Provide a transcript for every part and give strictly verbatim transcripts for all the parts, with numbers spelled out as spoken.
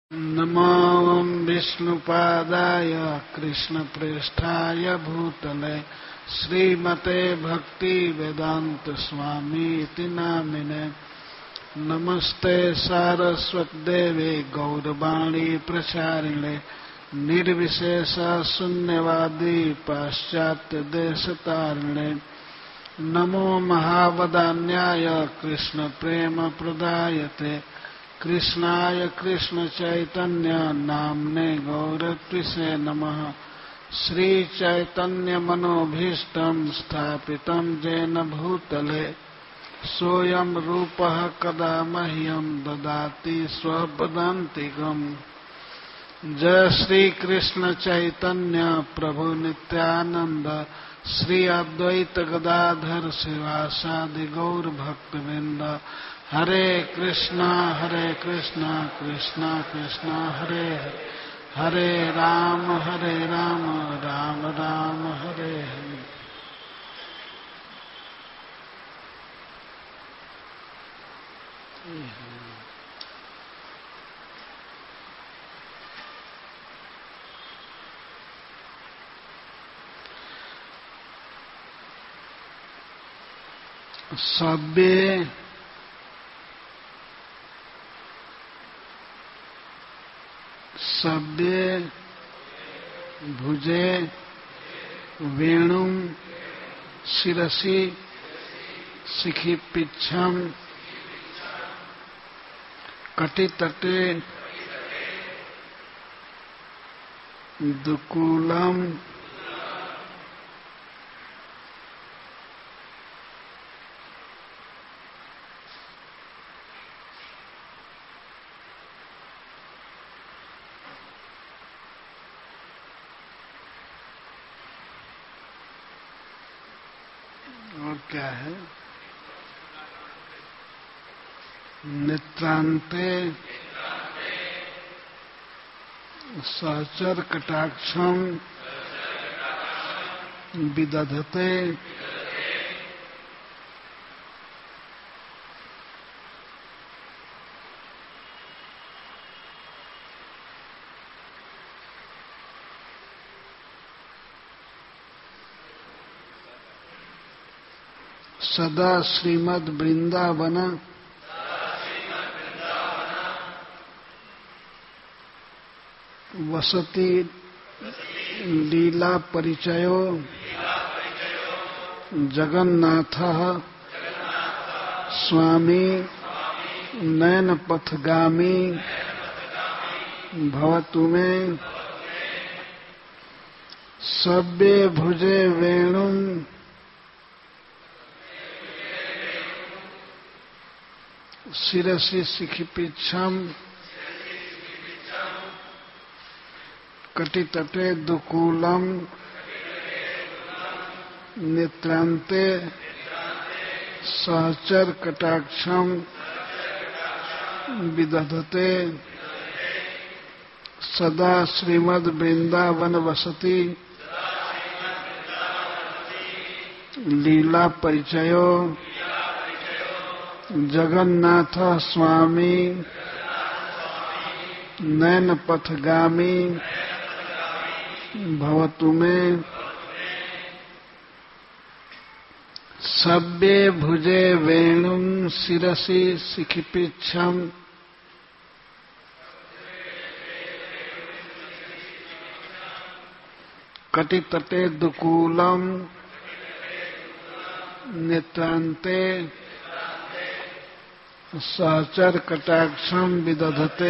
नमो विष्णुपादाय कृष्णप्रेष्ठाय भूतले श्रीमते भक्तिवेदांत स्वामीति नामिने। नमस्ते सारस्वतदेवे गौरवाणी प्रचारिणे निर्विशेष शून्यवादी पाश्चात्य देशतारिणे। नमो महावदान्याय कृष्ण प्रेम प्रदायते कृष्णाय कृष्ण चैतन्य नाम्ने गौरत्विषे नमः। श्री चैतन्य मनोभीष्टं स्थापितं येन भूतले सोऽयं रूपः कदा मह्यं ददाति स्वपदान्तिकम्। जय श्री कृष्ण चैतन्य प्रभु नित्यानंद श्री अद्वैत गदाधर शिवासादि गौर भक्तवृंद। हरे कृष्णा हरे कृष्णा कृष्णा कृष्णा हरे हरे, हरे राम हरे राम राम राम हरे हरे। सभ्य सभ्य भुजे वेणुं शिरसि शिखिपिच्छं कटितटे दुकूलम् क्या है नेत्रांते सहचर कटाक्षं विदधते सदा श्रीमद् वृंदावन वसति लीला परिचयो जगन्नाथः स्वामी नयनपथगामी भवतु मे। सभ्ये भुजे वेणुं शिरसि शिखिपिच्छं कटितटे दुकूलम् नेत्रांते सहचर कटाक्षं विदधते सदा श्रीमद् वृंदावन वसति लीला परिचयो जगन्नाथ स्वामी नयनपथगामी भवतु मे। सभ्ये भुजे वेणुं शिरसि शिखिपिच्छं कटितटे दुकूलम् नेत्रांते सहचर कटाक्षं विदधते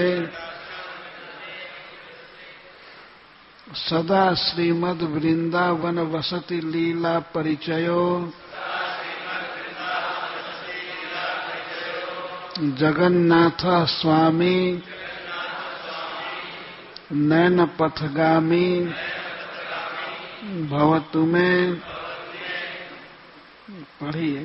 सदा श्रीमद् वृंदावन वसति लीला परिचयो जगन्नाथ स्वामी नयनपथगामी भवतु मे। पढ़िए।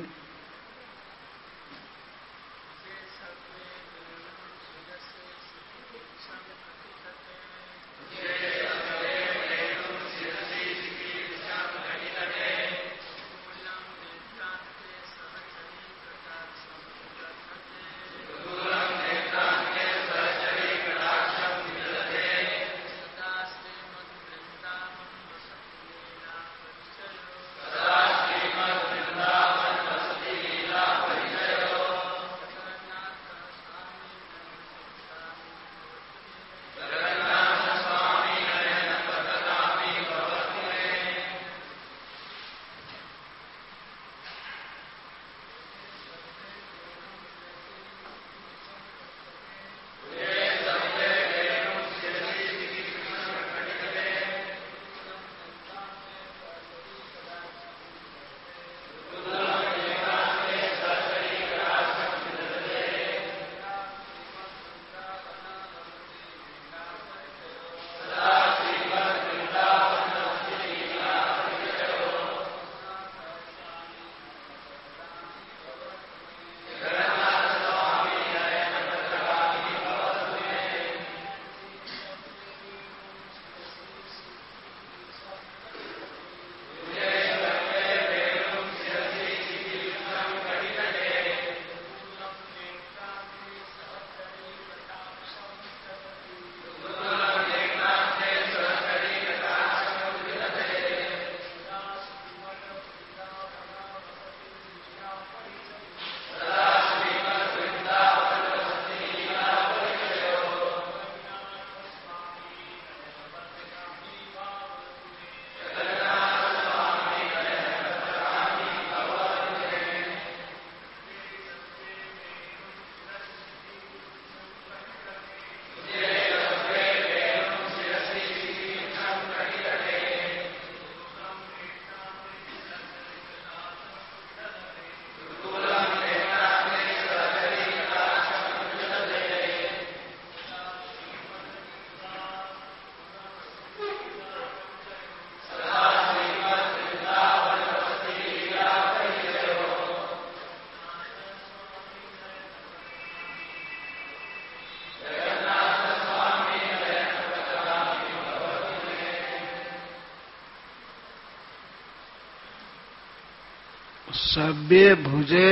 सभ्य भुजे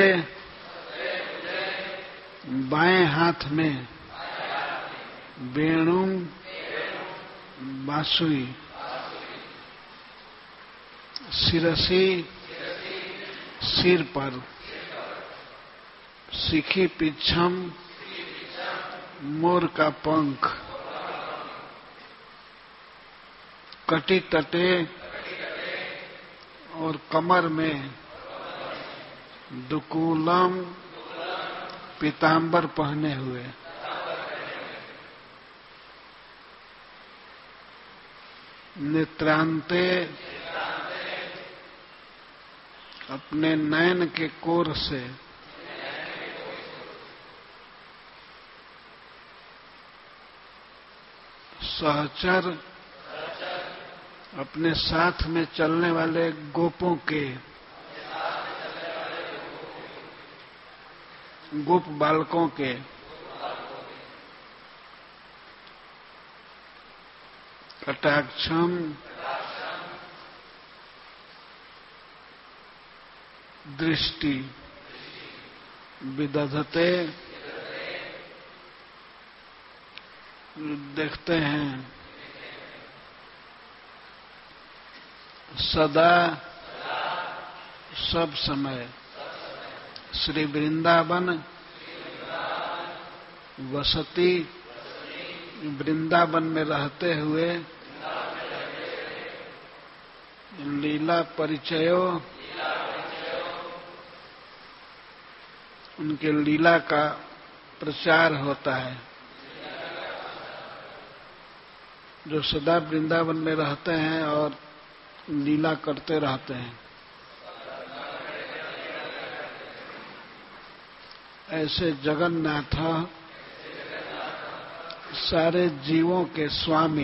बाएं हाथ में वेणु बांसुरी, शिरसी सिर पर, शिखी पिछम मोर का पंख, कटी तटे और कमर में दुकूलम पीतांबर पहने हुए, नेत्रांते अपने नयन के कोर से सहचर अपने साथ में चलने वाले गोपों के, गोप बालकों के, कटाक्षम दृष्टि, विदधते देखते हैं, सदा सब समय श्री वृंदावन वसती, वृंदावन में रहते हुए लीला परिचयो, उनके लीला का प्रचार होता है। जो सदा वृंदावन में रहते हैं और लीला करते रहते हैं, ऐसे जगन्नाथ सारे जीवों के स्वामी,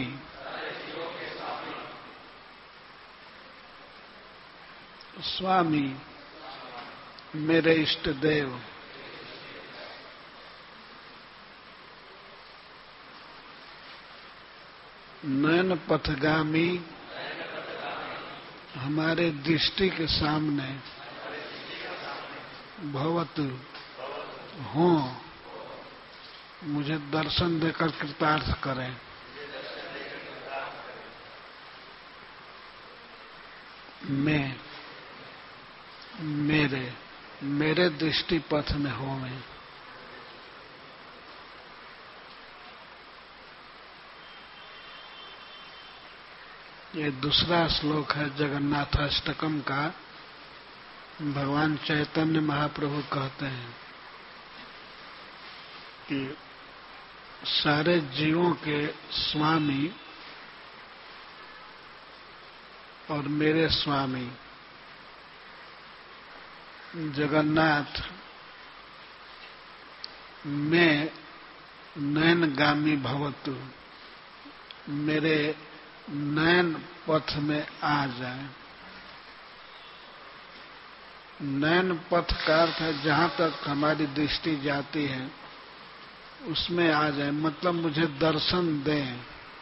स्वामी मेरे इष्ट देव, नयन पथगामी हमारे दृष्टि के सामने भवतु हो, मुझे दर्शन देकर कृतार्थ करें। मैं मेरे मेरे दृष्टि पथ में हो मैं। ये दूसरा श्लोक है जगन्नाथाष्टकम का। भगवान चैतन्य महाप्रभु कहते हैं कि सारे जीवों के स्वामी और मेरे स्वामी जगन्नाथ में नयनगामी भवतु, मेरे नयन पथ में आ जाए। नयन पथ का अर्थ है जहां तक हमारी दृष्टि जाती है उसमें आ जाए, मतलब मुझे दर्शन दें।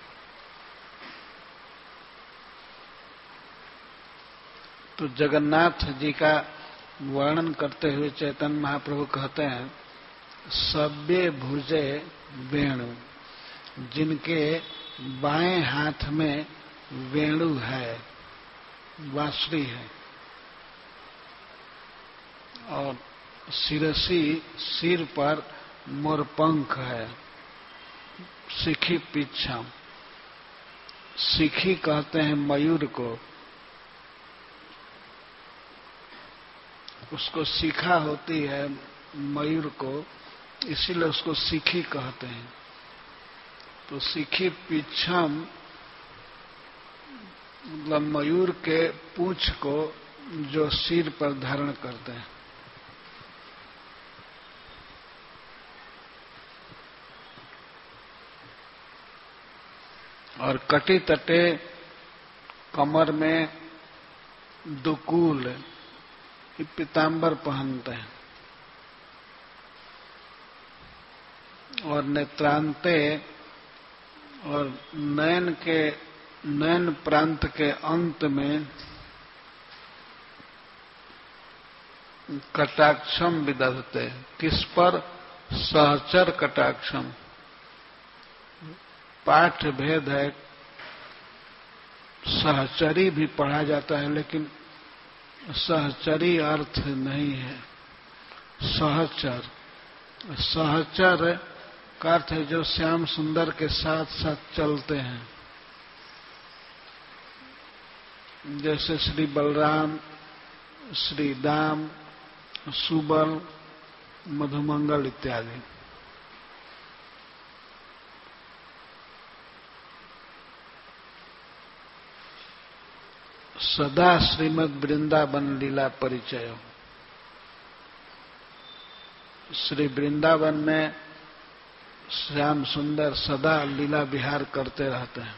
तो जगन्नाथ जी का वर्णन करते हुए चैतन्य महाप्रभु कहते हैं, सभ्य भुजे वेणु, जिनके बाएं हाथ में वेणु है, बांसुरी है, और शिरसी सिर पर मोरपंख है, शिखी पिछम, शिखी कहते हैं मयूर को, उसको शिखा होती है मयूर को, इसीलिए उसको शिखी कहते हैं। तो शिखी पिछम मतलब मयूर के पूंछ को जो सिर पर धारण करते हैं। और कटी तटे कमर में दुकूल पीतांबर पहनते हैं। और नेत्रांते और नयन के नयन प्रांत के अंत में कटाक्षम विदधते, किस पर? सहचर कटाक्षम। पाठ भेद है, सहचरी भी पढ़ा जाता है, लेकिन सहचरी अर्थ नहीं है, सहचर। सहचर का अर्थ है जो श्याम सुंदर के साथ साथ चलते हैं, जैसे श्री बलराम, श्री दाम, सुबल, मधुमंगल इत्यादि। सदा श्रीमद् वृंदावन लीला परिचय। श्री वृंदावन में श्याम सुंदर सदा लीला विहार करते रहते हैं।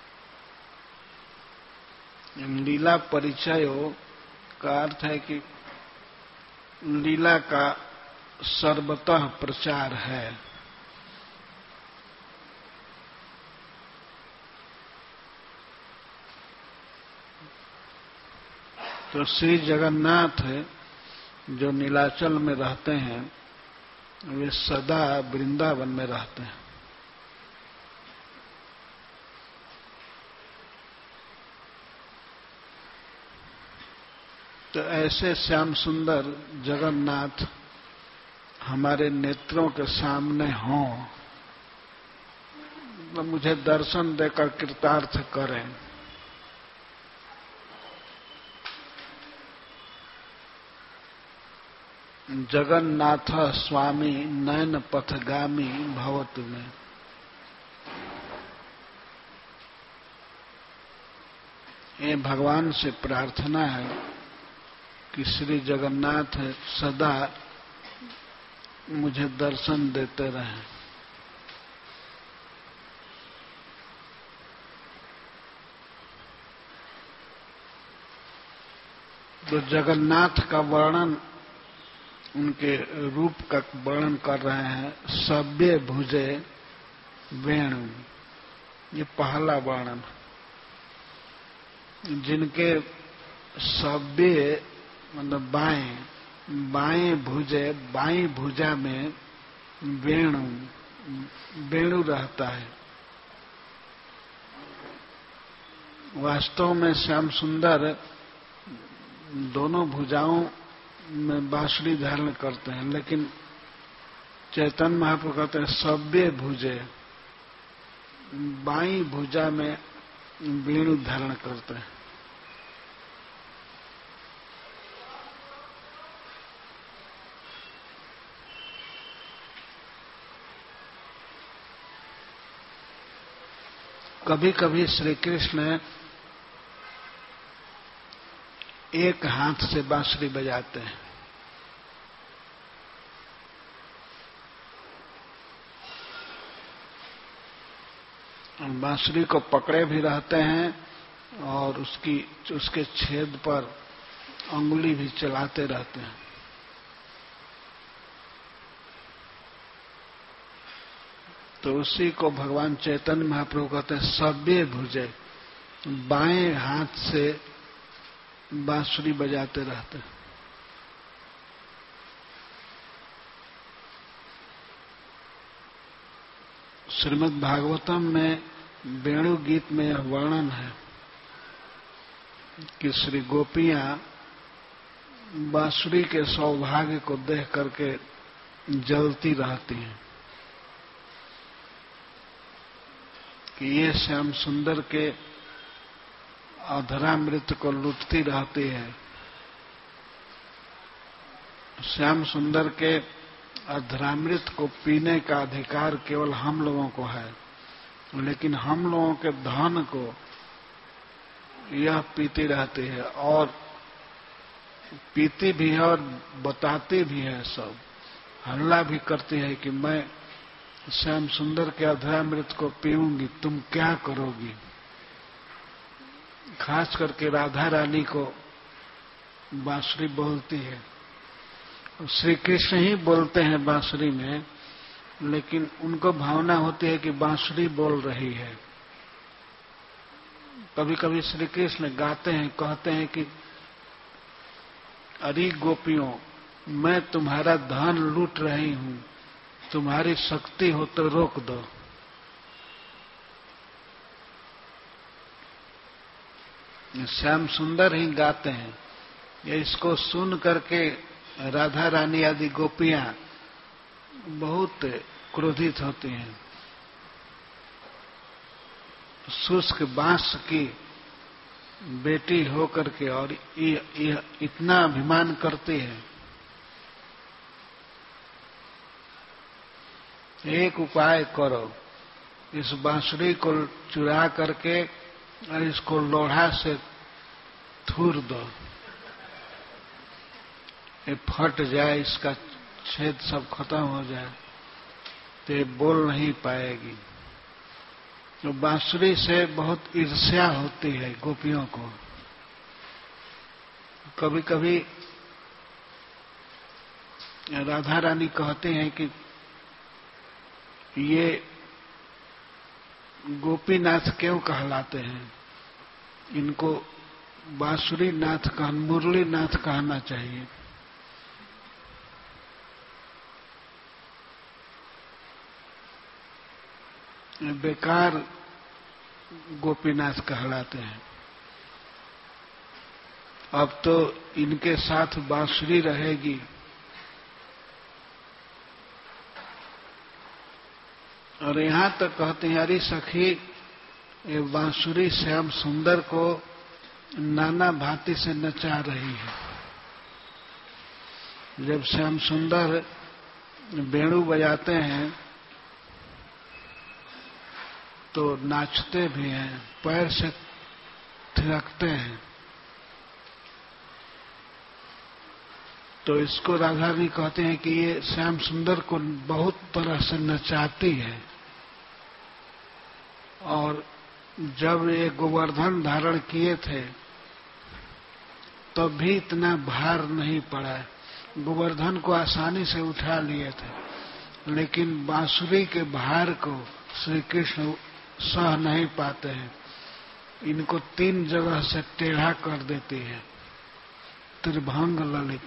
लीला परिचय का अर्थ है कि लीला का सर्वतः प्रचार है। तो श्री जगन्नाथ जो नीलाचल में रहते हैं वे सदा वृंदावन में रहते हैं। तो ऐसे श्याम सुंदर जगन्नाथ हमारे नेत्रों के सामने हों, तो मुझे दर्शन देकर कृतार्थ करें। जगन्नाथ स्वामी नयन पथगामी भवतु में। ये भगवान से प्रार्थना है कि श्री जगन्नाथ सदा मुझे दर्शन देते रहें। तो जगन्नाथ का वर्णन, उनके रूप का वर्णन कर रहे हैं। सभ्य भुजे वेणु, ये पहला वर्णन। जिनके सभ्य मतलब बाएं बाएं भुजे, बाएं भुजा में वेणु वेणु रहता है। वास्तव में श्याम सुंदर दोनों भुजाओं में बांसुरी धारण करते हैं, लेकिन चैतन्य महाप्रभु कहते हैं सभ्य भुजे, बाईं भुजा में वेणु धारण करते हैं। कभी कभी श्री कृष्ण एक हाथ से बांसुरी बजाते हैं। बांसुरी को पकड़े भी रहते हैं और उसकी उसके छेद पर अंगुली भी चलाते रहते हैं। तो उसी को भगवान चैतन्य महाप्रभु कहते हैं सभ्य भुजे, बाएं हाथ से बांसुरी बजाते रहते हैं। श्रीमद् भागवतम में वेणु गीत में यह वर्णन है कि श्री गोपियां बांसुरी के सौभाग्य को देख करके जलती रहती हैं कि ये श्याम सुंदर के अधरामृत को लूटती रहती है। श्याम सुंदर के अधरामृत को पीने का अधिकार केवल हम लोगों को है, लेकिन हम लोगों के धन को यह पीती रहती है और पीती भी है और बताती भी है। सब हल्ला भी करती है कि मैं श्याम सुंदर के अधरामृत को पीऊंगी, तुम क्या करोगी। खास करके राधा रानी को बांसुरी बोलती है। श्री कृष्ण ही बोलते हैं बांसुरी में, लेकिन उनको भावना होती है कि बांसुरी बोल रही है। कभी कभी श्री कृष्ण गाते हैं, कहते हैं कि अरे गोपियों, मैं तुम्हारा धन लूट रही हूं, तुम्हारी शक्ति हो तो रोक दो। श्याम सुंदर ही गाते हैं। ये इसको सुन करके राधा रानी आदि गोपियां बहुत क्रोधित होती हैं। शुष्क बांस की बेटी होकर के और ये, ये इतना अभिमान करती है। एक उपाय करो, इस बांसुरी को चुरा करके और इसको लोढ़ा से थूर दो, ये फट जाए, इसका छेद सब खत्म हो जाए तो ये बोल नहीं पाएगी। तो बांसुरी से बहुत ईर्ष्या होती है गोपियों को। कभी कभी राधा रानी कहते हैं कि ये गोपीनाथ क्यों कहलाते हैं, इनको बांसुरी नाथ कह मुरली नाथ कहना चाहिए। बेकार गोपीनाथ कहलाते हैं। अब तो इनके साथ बांसुरी रहेगी। और यहां तक कहते हैं, अरे सखी, ये बांसुरी श्याम सुंदर को नाना भांति से नचा रही है। जब श्याम सुंदर वेणु बजाते हैं तो नाचते भी हैं, पैर से थिरकते हैं। तो इसको राधा रानी कहते हैं कि ये श्याम सुंदर को बहुत तरह से नचाती है। और जब ये गोवर्धन धारण किए थे तब भी इतना भार नहीं पड़ा। गोवर्धन को आसानी से उठा लिए थे, लेकिन बांसुरी के भार को श्री कृष्ण सह नहीं पाते हैं। इनको तीन जगह से टेढ़ा कर देती है। त्रिभंग ललित,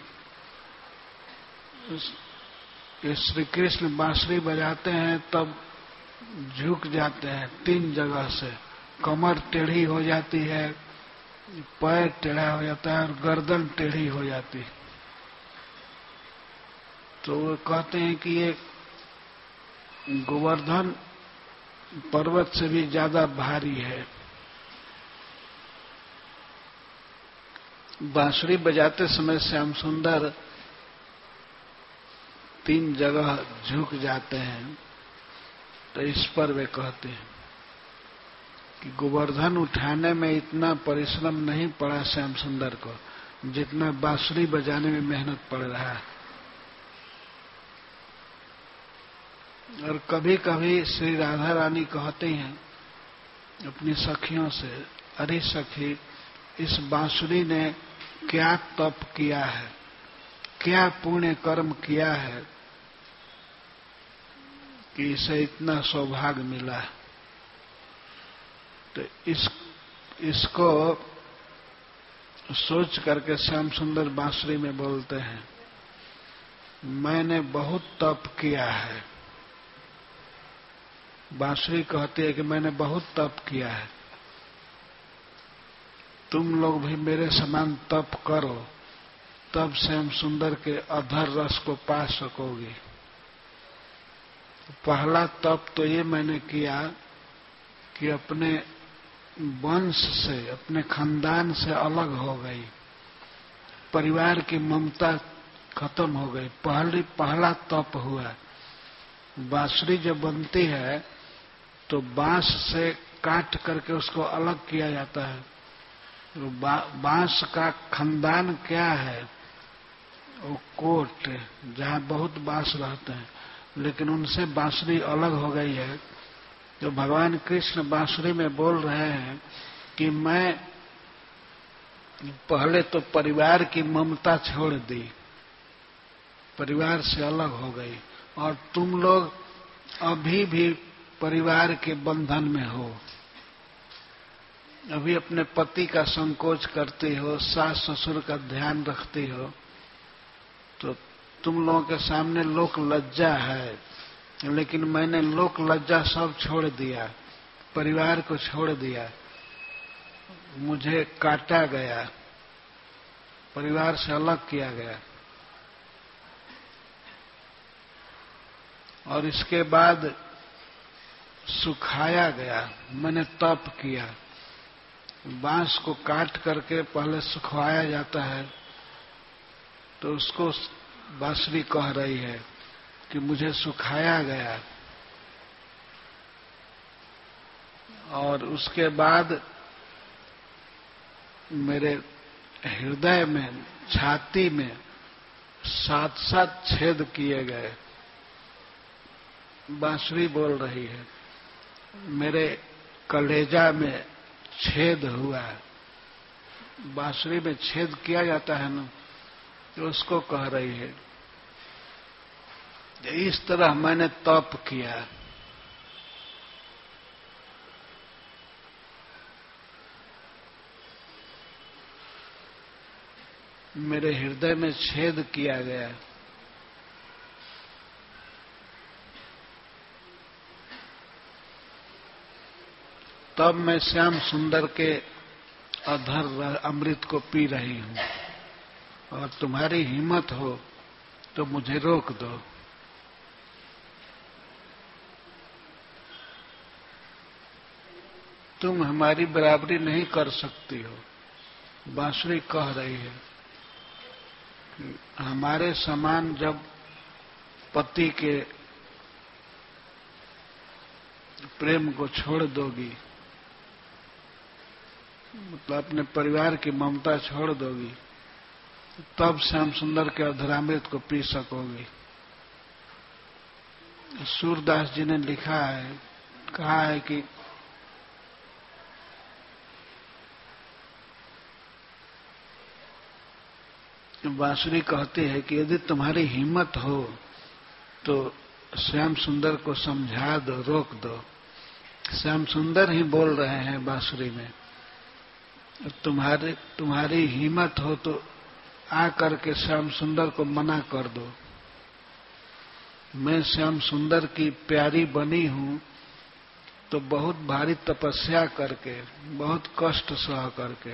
ये श्री कृष्ण बांसुरी बजाते हैं तब झुक जाते हैं तीन जगह से। कमर टेढ़ी हो जाती है, पैर टेढ़ा हो जाता है और गर्दन टेढ़ी हो जाती है। तो वो कहते हैं कि ये गोवर्धन पर्वत से भी ज्यादा भारी है। बांसुरी बजाते समय श्याम सुंदर तीन जगह झुक जाते हैं। तो इस पर वे कहते हैं कि गोवर्धन उठाने में इतना परिश्रम नहीं पड़ा श्याम सुंदर को जितना बांसुरी बजाने में मेहनत पड़ रहा है। और कभी कभी श्री राधा रानी कहती हैं अपनी सखियों से, अरे सखी, इस बांसुरी ने क्या तप किया है, क्या पुण्य कर्म किया है कि इसे इतना सौभाग्य मिला है। तो इस इसको सोच करके श्याम सुंदर बांसुरी में बोलते हैं, मैंने बहुत तप किया है। बांसुरी कहती है कि मैंने बहुत तप किया है, तुम लोग भी मेरे समान तप करो, तब श्याम सुंदर के अधर रस को पा सकोगी। पहला तप तो ये मैंने किया कि अपने वंश से, अपने खानदान से अलग हो गई, परिवार की ममता खत्म हो गई। पहली पहला तप हुआ। बांसुरी जब बनती है तो बांस से काट करके उसको अलग किया जाता है। तो बांस का खानदान क्या है, वो कोट, जहाँ बहुत बांस रहते हैं, लेकिन उनसे बांसुरी अलग हो गई है। तो भगवान कृष्ण बांसुरी में बोल रहे हैं कि मैं पहले तो परिवार की ममता छोड़ दी, परिवार से अलग हो गई, और तुम लोग अभी भी परिवार के बंधन में हो, अभी अपने पति का संकोच करती हो, सास ससुर का ध्यान रखती हो। तो तुम लोगों के सामने लोक लज्जा है, लेकिन मैंने लोक लज्जा सब छोड़ दिया, परिवार को छोड़ दिया, मुझे काटा गया, परिवार से अलग किया गया। और इसके बाद सुखाया गया, मैंने तप किया। बांस को काट करके पहले सुखवाया जाता है, तो उसको बांसुरी कह रही है कि मुझे सुखाया गया। और उसके बाद मेरे हृदय में, छाती में सात सात छेद किए गए। बांसुरी बोल रही है, मेरे कलेजा में छेद हुआ। बांसुरी में छेद किया जाता है ना, तो उसको कह रही है। इस तरह मैंने तप किया। मेरे हृदय में छेद किया गया। तब मैं श्याम सुंदर के अधर अमृत को पी रही हूं, और तुम्हारी हिम्मत हो तो मुझे रोक दो। तुम हमारी बराबरी नहीं कर सकती हो। बांसुरी कह रही है, हमारे समान जब पति के प्रेम को छोड़ दोगी, मतलब अपने परिवार की ममता छोड़ दोगी, तब श्याम सुंदर के अधरामृत को पी सकोगी। सूरदास जी ने लिखा है, कहा है कि बांसुरी कहती है कि यदि तुम्हारी हिम्मत हो तो श्याम सुंदर को समझा दो, रोक दो। श्याम सुंदर ही बोल रहे हैं बांसुरी में, तुम्हारे तुम्हारी हिम्मत हो तो आ करके श्याम सुंदर को मना कर दो। मैं श्याम सुंदर की प्यारी बनी हूं तो बहुत भारी तपस्या करके, बहुत कष्ट सह करके,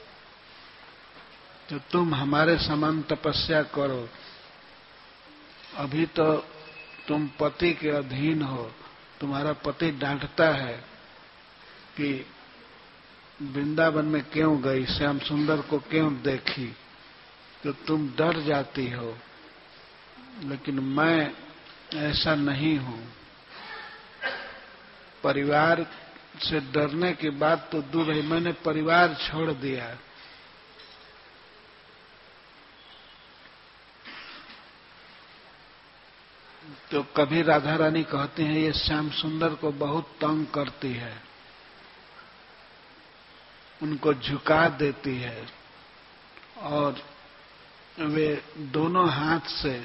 तो तुम हमारे समान तपस्या करो। अभी तो तुम पति के अधीन हो, तुम्हारा पति डांटता है कि वृंदावन में क्यों गई, श्याम सुंदर को क्यों देखी, तो तुम डर जाती हो। लेकिन मैं ऐसा नहीं हूं। परिवार से डरने की बात तो दूर है, मैंने परिवार छोड़ दिया। तो कभी राधा रानी कहती हैं, ये श्याम सुंदर को बहुत तंग करती है, उनको झुका देती है, और वे दोनों हाथ से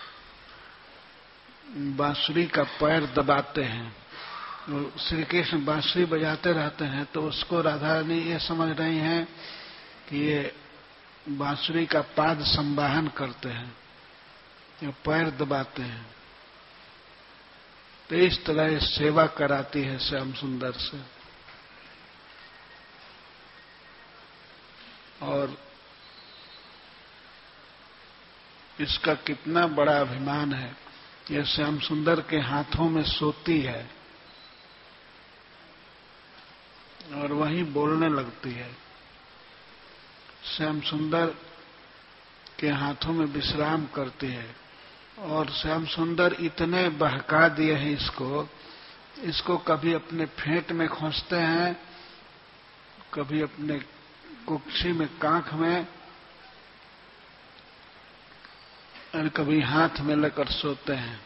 बांसुरी का पैर दबाते हैं। श्री कृष्ण बांसुरी बजाते रहते हैं, तो उसको राधा रानी ये समझ रही हैं कि ये बांसुरी का पाद संवाहन करते हैं, ये पैर दबाते हैं। तो इस तरह ये सेवा कराती है श्याम सुंदर से। और इसका कितना बड़ा अभिमान है, यह श्याम सुंदर के हाथों में सोती है और वहीं बोलने लगती है। श्याम सुंदर के हाथों में विश्राम करती है, और श्याम सुंदर इतने बहका दिए हैं इसको, इसको कभी अपने फेंट में खोसते हैं, कभी अपने कुक्षी में, कांख में, और कभी हाथ में लेकर सोते हैं।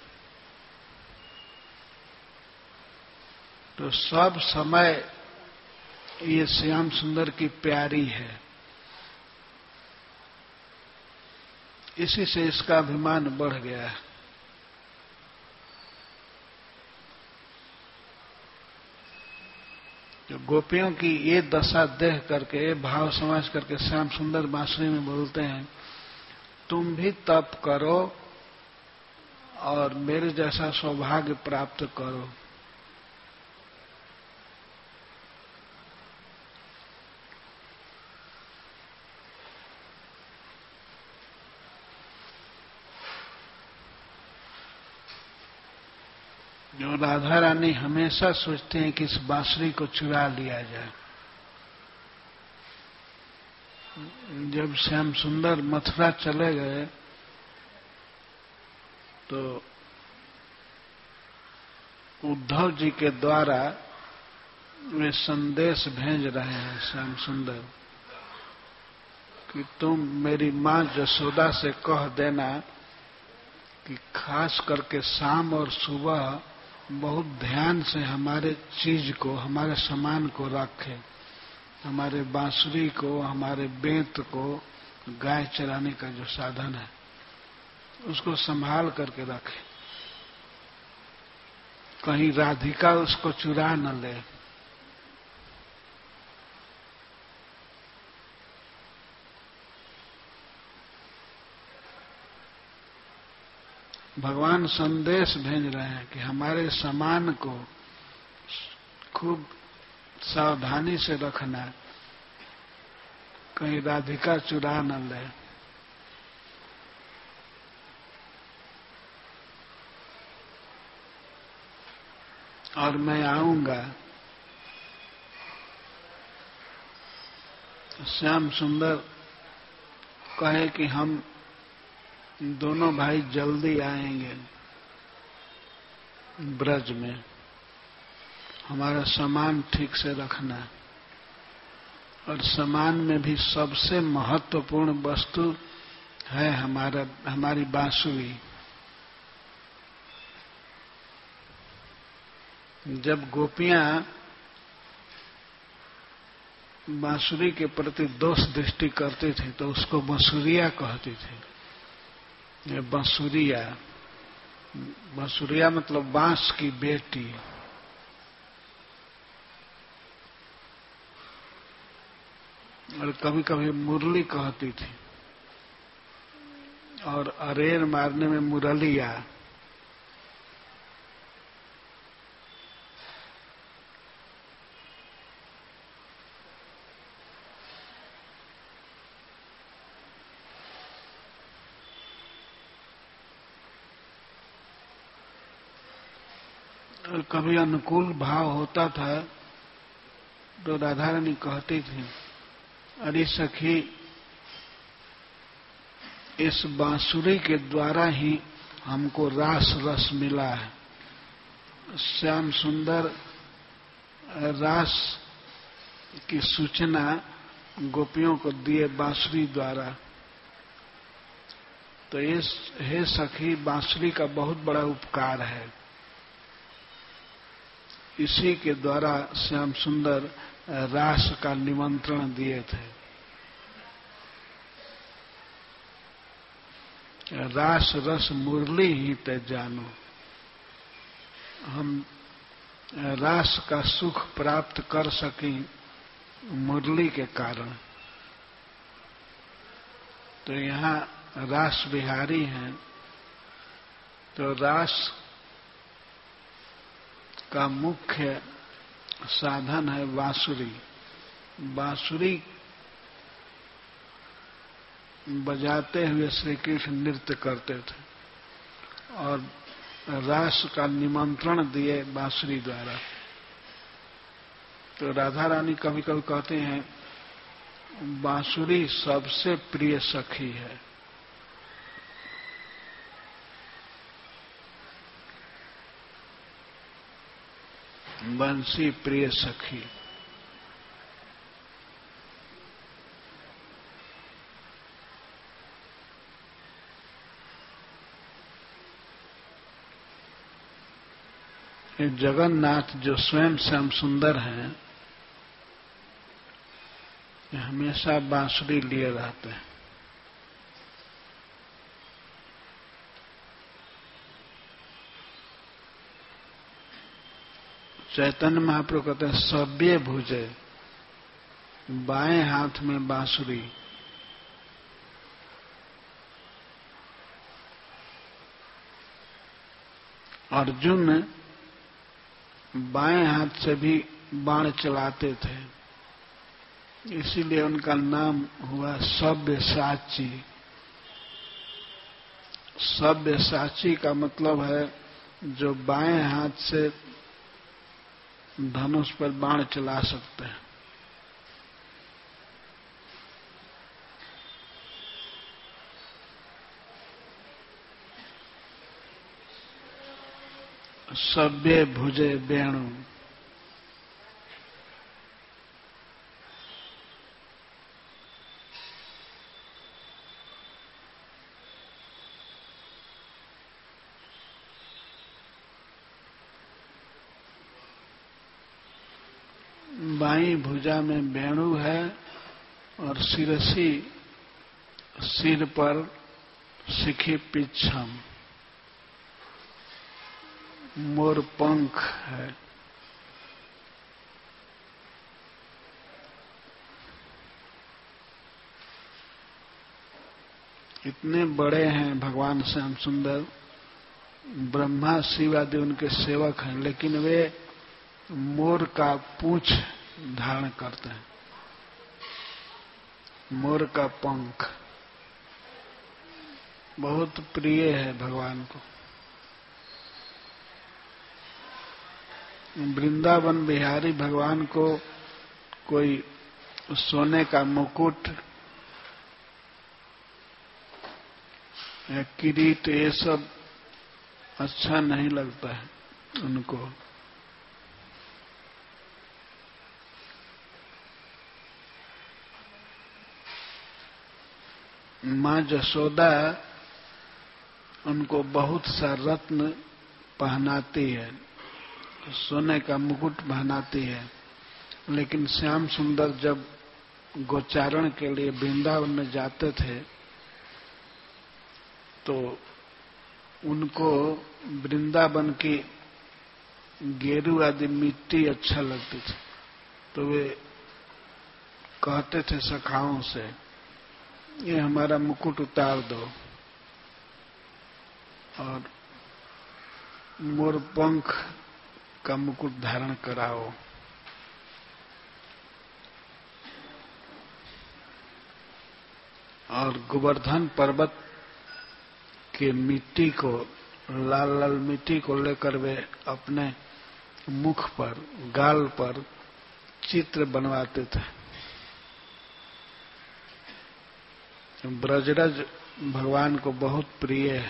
तो सब समय ये श्याम सुंदर की प्यारी है, इसी से इसका अभिमान बढ़ गया है। जो गोपियों की ये दशा देख करके, ये भाव समझ करके श्याम सुंदर बांसुरी में बोलते हैं, तुम भी तप करो और मेरे जैसा सौभाग्य प्राप्त करो। जो राधा रानी हमेशा सोचते हैं कि इस बांसुरी को चुरा लिया जाए। जब श्याम सुंदर मथुरा चले गए तो उद्धव जी के द्वारा वे संदेश भेज रहे हैं श्याम सुंदर कि तुम मेरी मां यशोदा से कह देना कि खास करके शाम और सुबह बहुत ध्यान से हमारे चीज को, हमारे सामान को रखे, हमारे बांसुरी को, हमारे बेंत को, गाय चराने का जो साधन है उसको संभाल करके रखे, कहीं राधिका उसको चुरा न ले। भगवान संदेश भेज रहे हैं कि हमारे सामान को खूब सावधानी से रखना, कहीं राधिका चुरा न ले। और मैं आऊंगा। श्याम सुंदर कहे कि हम दोनों भाई जल्दी आएंगे ब्रज में, हमारा सामान ठीक से रखना। और सामान में भी सबसे महत्वपूर्ण वस्तु है हमारा हमारी बांसुरी। जब गोपियां बांसुरी के प्रति दोष दृष्टि करती थी तो उसको बांसुरिया कहती थी। ये बांसुरिया, बांसुरिया मतलब बांस की बेटी। और कभी कभी मुरली कहती थी और अरेर मारने में मुरलिया। और कभी अनुकूल भाव होता था तो राधा रानी कहती थी, अरे सखी, इस बांसुरी के द्वारा ही हमको रास रस मिला है। श्याम सुंदर रास की सूचना गोपियों को दिए बांसुरी द्वारा। तो इस हे सखी, बांसुरी का बहुत बड़ा उपकार है। इसी के द्वारा श्याम सुंदर रास का निमंत्रण दिए थे। रास रस मुरली ही ते जानो, हम रास का सुख प्राप्त कर सकें मुरली के कारण। तो यहाँ रास बिहारी हैं, तो रास का मुख्य साधन है बांसुरी। बांसुरी बजाते हुए श्री कृष्ण नृत्य करते थे और रास का निमंत्रण दिए बांसुरी द्वारा। तो राधा रानी कभी कभी कहते हैं, बांसुरी सबसे प्रिय सखी है। बंसी प्रिय सखी। जगन्नाथ जो स्वयं श्याम सुंदर हैं, हमेशा बांसुरी लिए रहते हैं। चैतन्य महाप्रभु कहते हैं, सब्य भुजे, बाएं हाथ में बांसुरी। अर्जुन बाएं हाथ से भी बाण चलाते थे, इसीलिए उनका नाम हुआ सब्यसाची। सब्यसाची का मतलब है जो बाएं हाथ से धनुष पर बाण चला सकते हैं। सभ्य भुजे वेणु, बाईं भुजा में वेणु है और शिरसी, सिर पर शिखी पिच्छम, मोर पंख है। इतने बड़े हैं भगवान श्याम सुंदर, ब्रह्मा शिव आदि उनके सेवक हैं, लेकिन वे मोर का पूंछ धारण करते हैं, मोर का पंख बहुत प्रिय है भगवान को। वृंदावन बिहारी भगवान को कोई सोने का मुकुट या किरीट ये सब अच्छा नहीं लगता है उनको। माँ जसोदा उनको बहुत सा रत्न पहनाती है, सोने का मुकुट पहनाती है, लेकिन श्याम सुंदर जब गोचारण के लिए वृंदावन में जाते थे तो उनको वृंदावन की गेरू आदि मिट्टी अच्छा लगती थी, तो वे कहते थे सखाओं से, ये हमारा मुकुट उतार दो और मोर पंख का मुकुट धारण कराओ। और गोवर्धन पर्वत के मिट्टी को, लाल लाल मिट्टी को लेकर वे अपने मुख पर, गाल पर चित्र बनवाते थे। ब्रजरज भगवान को बहुत प्रिय है।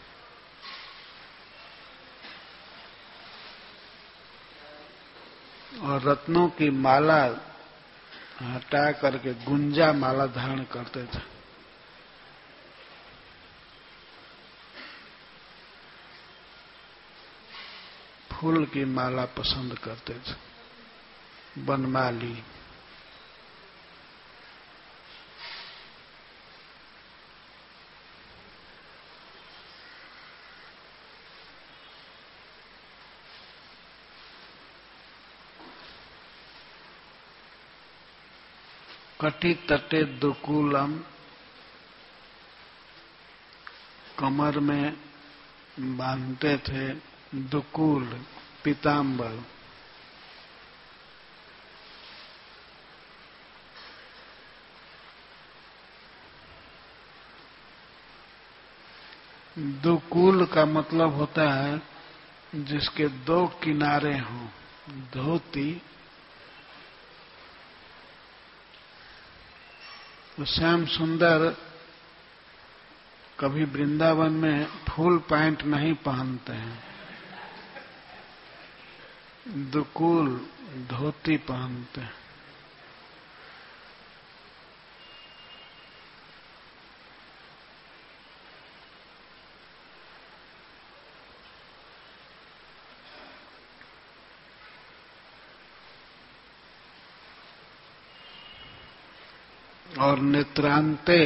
और रत्नों की माला हटा करके गुंजा माला धारण करते थे। फूल की माला पसंद करते थे, बनमाली। कटी तटे दुकूलम, कमर में बांधते थे दुकूल, पीतांबर। दुकूल का मतलब होता है जिसके दो किनारे हों, धोती। तो श्याम सुंदर कभी वृंदावन में फुल पैंट नहीं पहनते हैं, दुकूल धोती पहनते हैं। और नेत्रांते,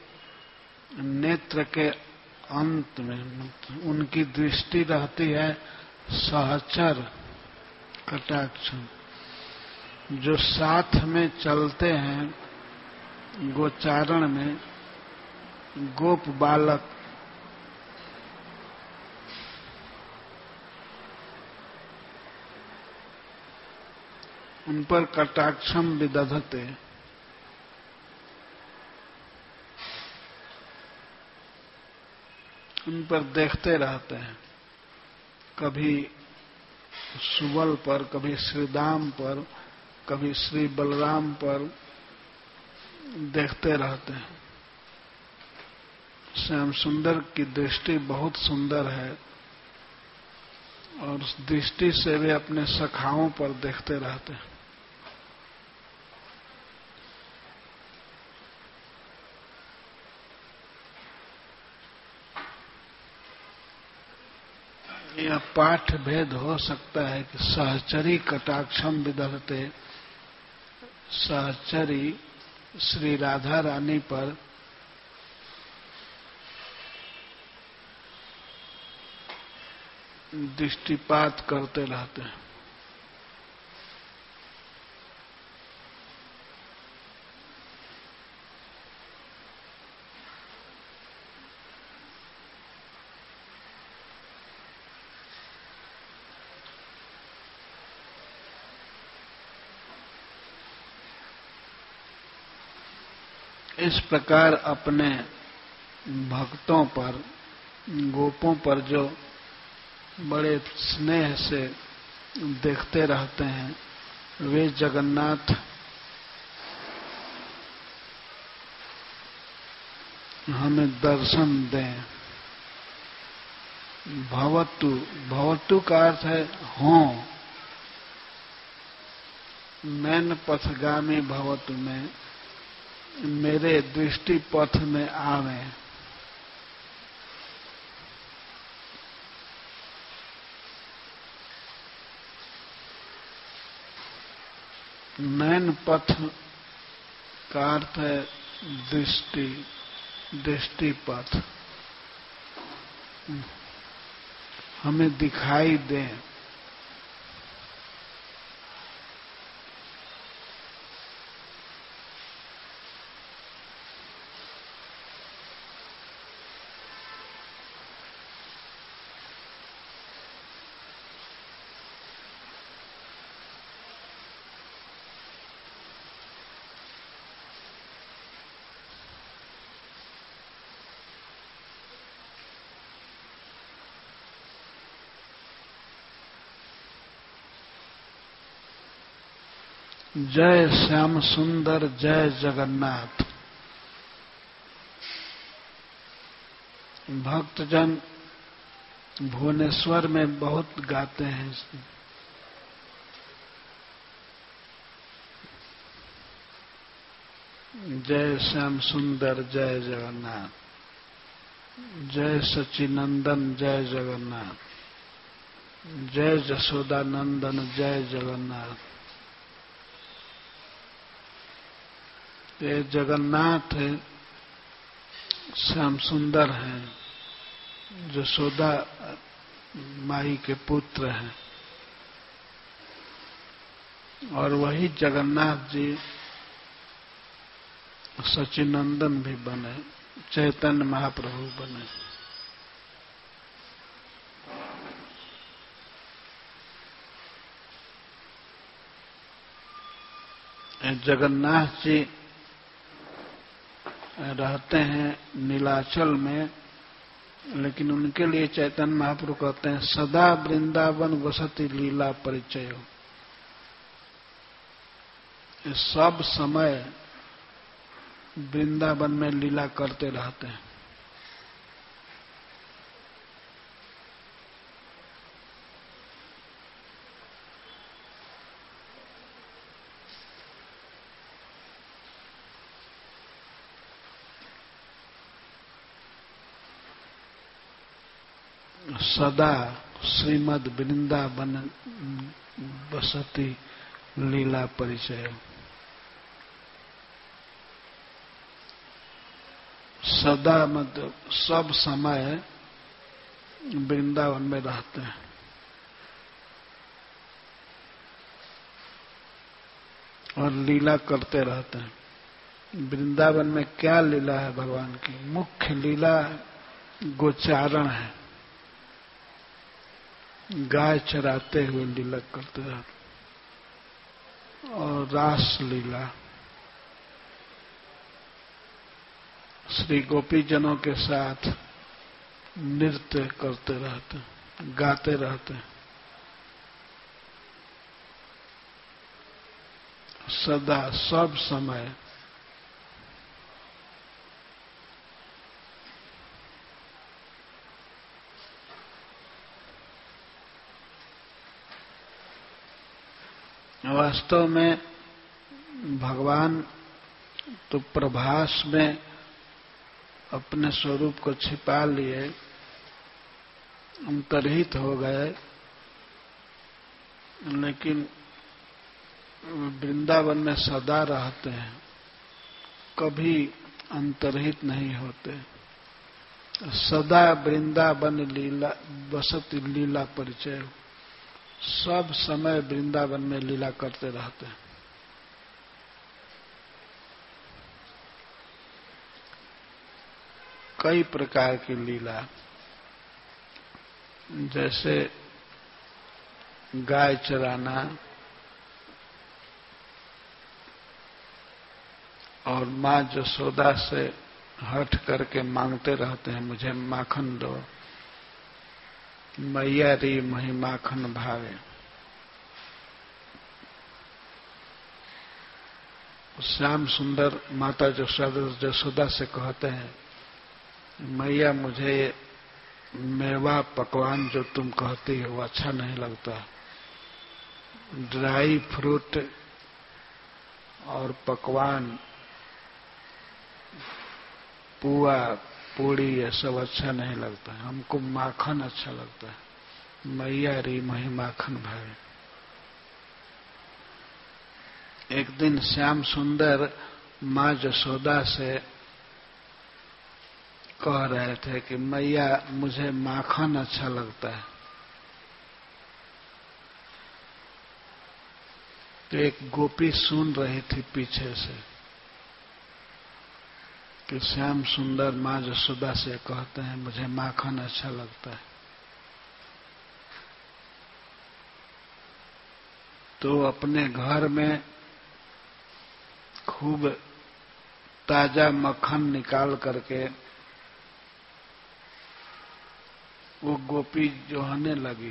नेत्र के अंत में उनकी दृष्टि रहती है सहचर कटाक्ष। जो साथ में चलते हैं गोचारण में, गोप बालक, उन पर कटाक्षम विदधते, उन पर देखते रहते हैं। कभी सुबल पर, कभी श्रीदाम पर, कभी श्री बलराम पर देखते रहते हैं। श्याम सुंदर की दृष्टि बहुत सुंदर है और उस दृष्टि से वे अपने सखाओं पर देखते रहते हैं। यह पाठ भेद हो सकता है कि सहचरी कटाक्षम विदधते, सहचरी श्री राधा रानी पर दृष्टिपात करते रहते हैं। इस प्रकार अपने भक्तों पर, गोपों पर जो बड़े स्नेह से देखते रहते हैं, वे जगन्नाथ हमें दर्शन दें। भवतु, भवतु का अर्थ है हो, नैन पथगामी भवतु में, मेरे दृष्टि पथ में आवे। नैन पथ का अर्थ है दृष्टि, दृष्टि पथ, हमें दिखाई दे। जय श्याम सुंदर, जय जगन्नाथ। भक्तजन भुवनेश्वर में बहुत गाते हैं इसमें। जय श्याम सुंदर, जय जगन्नाथ, जय सच्चिनंदन, जय जगन्नाथ, जय जसोदानंदन, जय जगन्नाथ। ये जगन्नाथ श्याम सुंदर हैं, जसोदा माई के पुत्र हैं, और वही जगन्नाथ जी सच्चिनंदन भी बने, चैतन्य महाप्रभु बने। जगन्नाथ जी रहते हैं नीलाचल में, लेकिन उनके लिए चैतन्य महाप्रभु कहते हैं सदा वृंदावन वसति लीला परिचय। सब समय वृंदावन में लीला करते रहते हैं। सदा श्रीमद वृंदावन बसती लीला परिचय। सदा मतलब सब समय वृंदावन में रहते हैं। और लीला करते रहते हैं। वृंदावन में क्या लीला है भगवान की? मुख्य लीला गोचारण है, गाय चराते हुए लीला करते रहते। और रास लीला श्री गोपी जनों के साथ नृत्य करते रहते, गाते रहते, सदा सब समय। वास्तव में भगवान तो प्रभास में अपने स्वरूप को छिपा लिए, अंतर्हित हो गए, लेकिन वृंदावन में सदा रहते हैं, कभी अंतर्हित नहीं होते। सदा वृंदावन लीला बसति लीला परिचय, सब समय वृंदावन में लीला करते रहते हैं। कई प्रकार की लीला, जैसे गाय चराना और माँ जसोदा से हट करके मांगते रहते हैं, मुझे माखन दो, मैया री मही माखन भावे। श्याम सुंदर माता जसोदा से कहते हैं, मैया मुझे मेवा पकवान जो तुम कहती हो वो अच्छा नहीं लगता, ड्राई फ्रूट और पकवान, पुआ पूड़ी ये सब अच्छा नहीं लगता है, हमको माखन अच्छा लगता है। मैया री मही माखन भावे। एक दिन श्याम सुंदर माँ जसोदा से कह रहे थे कि मैया मुझे माखन अच्छा लगता है, तो एक गोपी सुन रही थी पीछे से कि श्याम सुंदर माँ जसोदा से कहते हैं मुझे माखन अच्छा लगता है। तो अपने घर में खूब ताजा मक्खन निकाल करके वो गोपी जोहने लगी,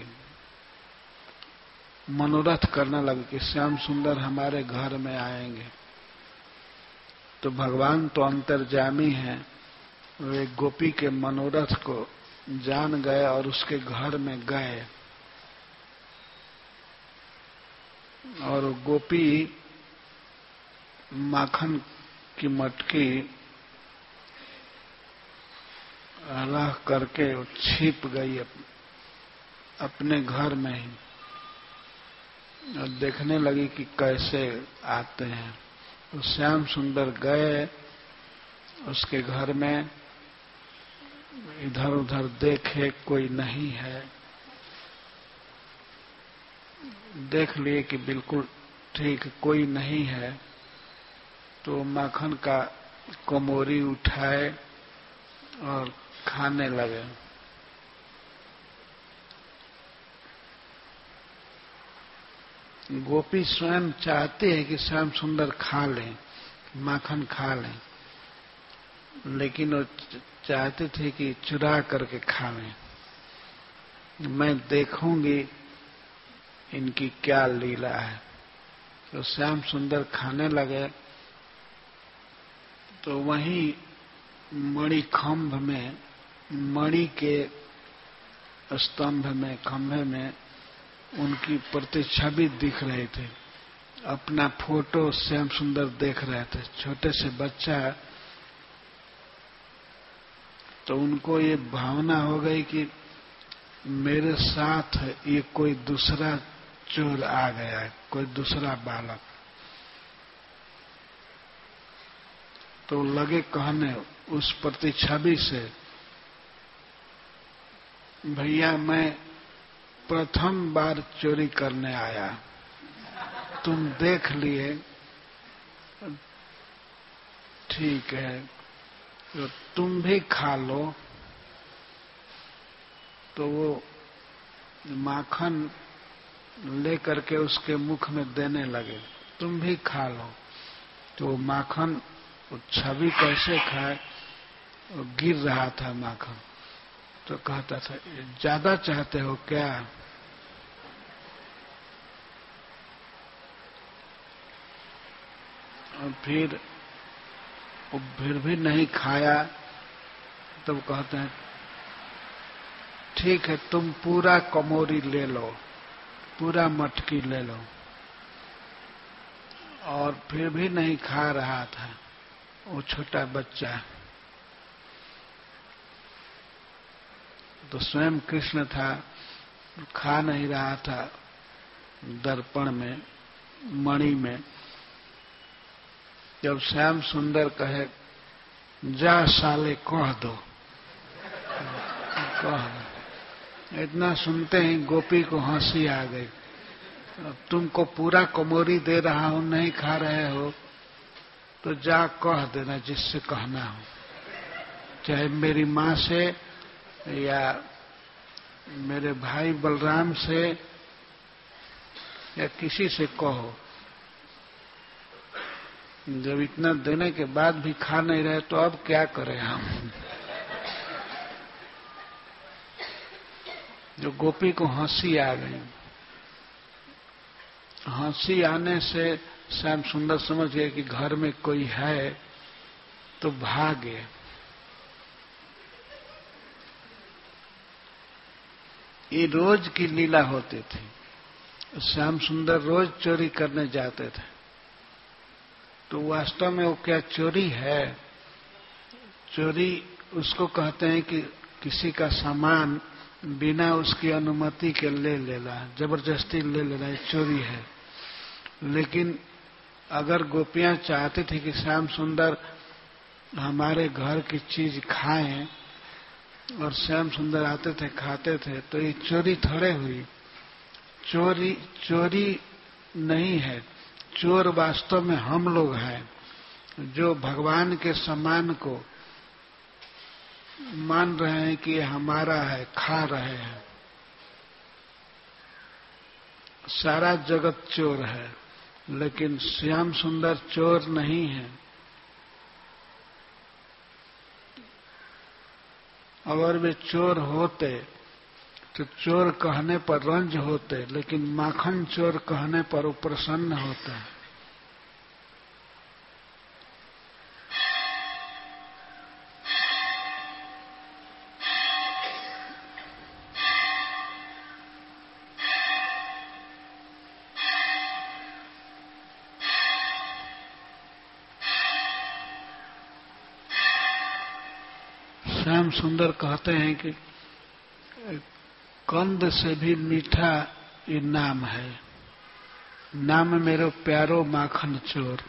मनोरथ करने लगी कि श्याम सुंदर हमारे घर में आएंगे। तो भगवान तो अंतर्यामी हैं, वो एक गोपी के मनोरथ को जान गए और उसके घर में गए, और गोपी माखन की मटकी रख करके छिप गई अपने घर में ही, और देखने लगी कि कैसे आते हैं। तो श्याम सुंदर गए उसके घर में, इधर उधर देखे कोई नहीं है, देख लिए कि बिल्कुल ठीक कोई नहीं है, तो माखन का कोमोरी उठाए और खाने लगे। गोपी स्वयं चाहती है कि श्याम सुंदर खा लें, माखन खा लें, लेकिन वो चाहती थी कि चुरा करके खा लें, मैं देखूंगी इनकी क्या लीला है। तो श्याम सुंदर खाने लगे, तो वहीं मणि खंभ में, मणि के स्तंभ में, खंभे में उनकी प्रतिछवि दिख रही थी, अपना फोटो श्याम सुंदर देख रहे थे, छोटे से बच्चा। तो उनको ये भावना हो गई कि मेरे साथ ये कोई दूसरा चोर आ गया है, कोई दूसरा बालक। तो लगे कहने उस प्रतिछवि से, भैया मैं प्रथम बार चोरी करने आया, तुम देख लिए, ठीक है तो तुम भी खा लो। तो वो माखन लेकर के उसके मुख में देने लगे, तुम भी खा लो। तो माखन वो छवि कैसे खाए, वो गिर रहा था माखन। तो कहता था ज्यादा चाहते हो क्या? और फिर वो फिर भी नहीं खाया। तब कहते हैं ठीक है तुम पूरा कमोरी ले लो, पूरा मटकी ले लो। और फिर भी नहीं खा रहा था वो छोटा बच्चा। तो स्वयं कृष्ण था, खा नहीं रहा था दर्पण में, मणि में। जब श्याम सुंदर कहे जा साले कह दो, कह दो। इतना सुनते ही गोपी को हंसी आ गई। अब तुमको पूरा कमोरी दे रहा हूं, नहीं खा रहे हो तो जा कह देना जिससे कहना हो, चाहे मेरी माँ से या मेरे भाई बलराम से या किसी से कहो। जब इतना देने के बाद भी खा नहीं रहे तो अब क्या करें हम। जो गोपी को हंसी आ गई। हंसी आने से श्याम सुंदर समझ गए कि घर में कोई है, तो भागे। ये रोज की लीला होती थी। श्याम सुंदर रोज चोरी करने जाते थे। तो वास्तव में वो क्या चोरी है? चोरी उसको कहते हैं कि किसी का सामान बिना उसकी अनुमति के ले लेना, जबरदस्ती ले लेना, चोरी है। लेकिन अगर गोपियां चाहती थी कि श्याम सुंदर हमारे घर की चीज खाएं और श्याम सुंदर आते थे खाते थे, तो ये चोरी थोड़े हुई। चोरी चोरी नहीं है, चोर वास्तव में हम लोग हैं, जो भगवान के सम्मान को मान रहे हैं कि ये हमारा है, खा रहे हैं। सारा जगत चोर है, लेकिन श्याम सुंदर चोर नहीं है। अगर वे चोर होते तो चोर कहने पर रंज होते, लेकिन माखन चोर कहने पर वो प्रसन्न होते। श्याम सुंदर कहते हैं कि कंद से भी मीठा ये नाम है, नाम मेरो प्यारो माखन चोर।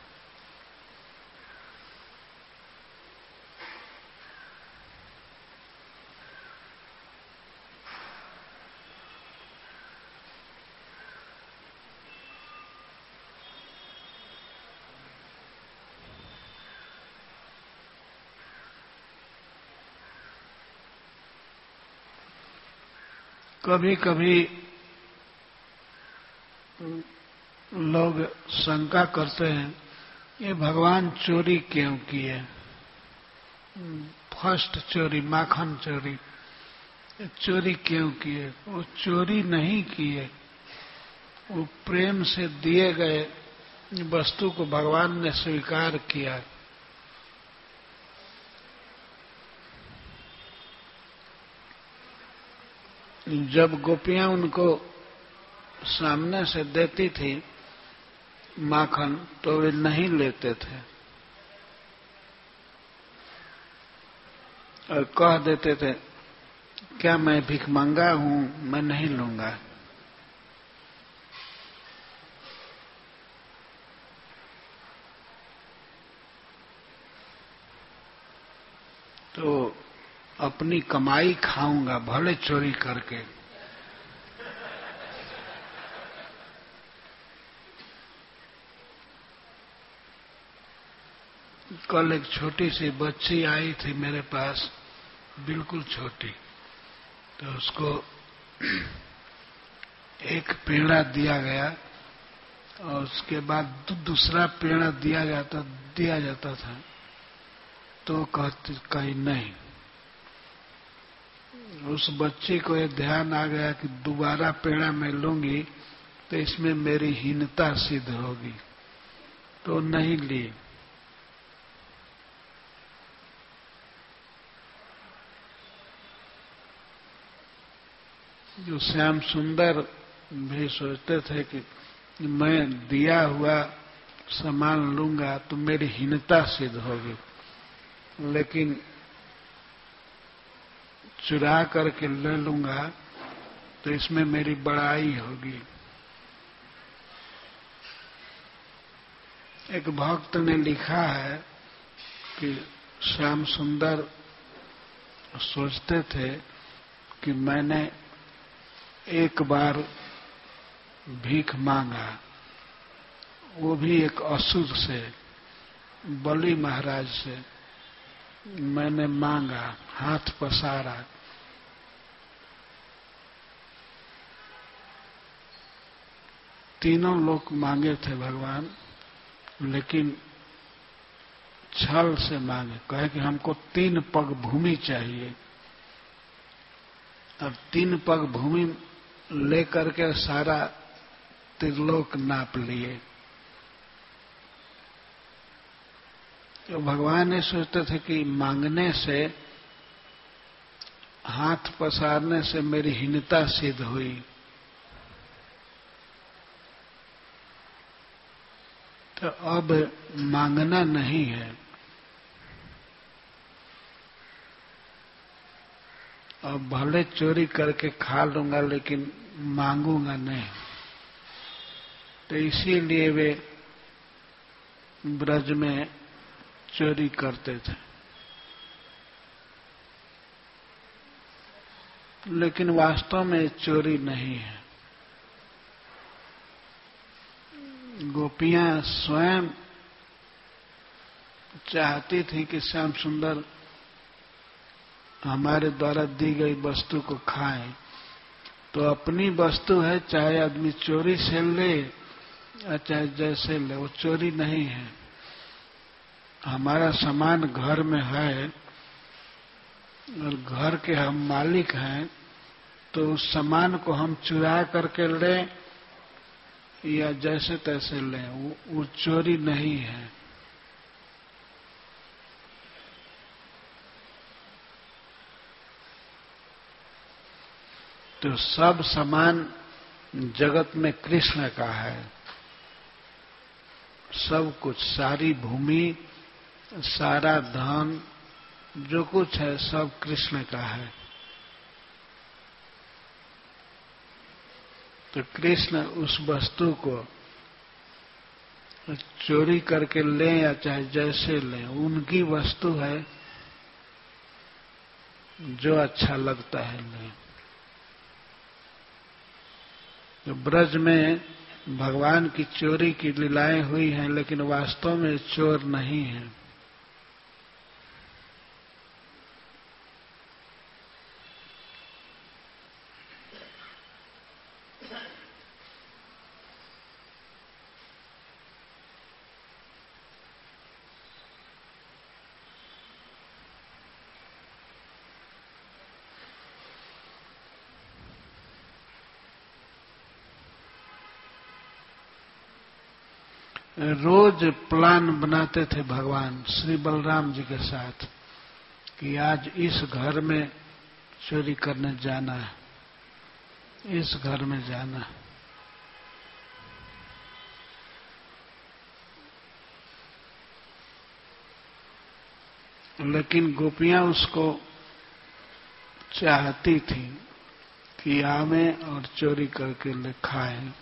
कभी कभी लोग शंका करते हैं ये भगवान चोरी क्यों किए? फर्स्ट चोरी, माखन चोरी, चोरी क्यों किए? वो चोरी नहीं किए, वो प्रेम से दिए गए वस्तु को भगवान ने स्वीकार किया। जब गोपियां उनको सामने से देती थी माखन, तो वे नहीं लेते थे और कह देते थे क्या मैं भिखमंगा हूं, मैं नहीं लूंगा। तो अपनी कमाई खाऊंगा, भले चोरी करके। कल एक छोटी सी बच्ची आई थी मेरे पास, बिल्कुल छोटी। तो उसको एक पेड़ा दिया गया और उसके बाद दूसरा पेड़ा दिया जाता दिया जाता था तो कहती कहीं नहीं। उस बच्ची को ये ध्यान आ गया कि दोबारा पेड़ा मैं लूंगी तो इसमें मेरी हीनता सिद्ध होगी, तो नहीं ली। जो श्याम सुंदर भी सोचते थे कि मैं दिया हुआ सामान लूंगा तो मेरी हीनता सिद्ध होगी, लेकिन चुरा करके ले लूंगा तो इसमें मेरी बड़ाई होगी। एक भक्त ने लिखा है कि श्याम सुंदर सोचते थे कि मैंने एक बार भीख मांगा, वो भी एक असुर से, बलि महाराज से मैंने मांगा, हाथ पसारा। तीनों लोग मांगे थे भगवान, लेकिन छल से मांगे। कहे कि हमको तीन पग भूमि चाहिए। अब तीन पग भूमि लेकर के सारा त्रिलोक नाप लिए। तो भगवान ये सोचते थे कि मांगने से, हाथ पसारने से मेरी हीनता सिद्ध हुई, तो अब मांगना नहीं है, अब भले चोरी करके खा लूंगा लेकिन मांगूंगा नहीं। तो इसीलिए वे ब्रज में चोरी करते थे, लेकिन वास्तव में चोरी नहीं है। गोपियां स्वयं चाहती थी कि श्याम सुंदर हमारे द्वारा दी गई वस्तु को खाएं, तो अपनी वस्तु है, चाहे आदमी चोरी से ले या चाहे जैसे ले, वो चोरी नहीं है। हमारा सामान घर में है और घर के हम मालिक हैं, तो उस सामान को हम चुरा करके लें या जैसे तैसे लें, वो, वो चोरी नहीं है। तो सब सामान जगत में कृष्ण का है, सब कुछ, सारी भूमि, सारा धन, जो कुछ है सब कृष्ण का है। तो कृष्ण उस वस्तु को चोरी करके लें या चाहे जैसे लें, उनकी वस्तु है, जो अच्छा लगता है लें। तो ब्रज में भगवान की चोरी की लीलाएं हुई हैं, लेकिन वास्तव में चोर नहीं है। रोज प्लान बनाते थे भगवान श्री बलराम जी के साथ कि आज इस घर में चोरी करने जाना है, इस घर में जाना है। लेकिन गोपियां उसको चाहती थी कि आवे और चोरी करके ले खाएं।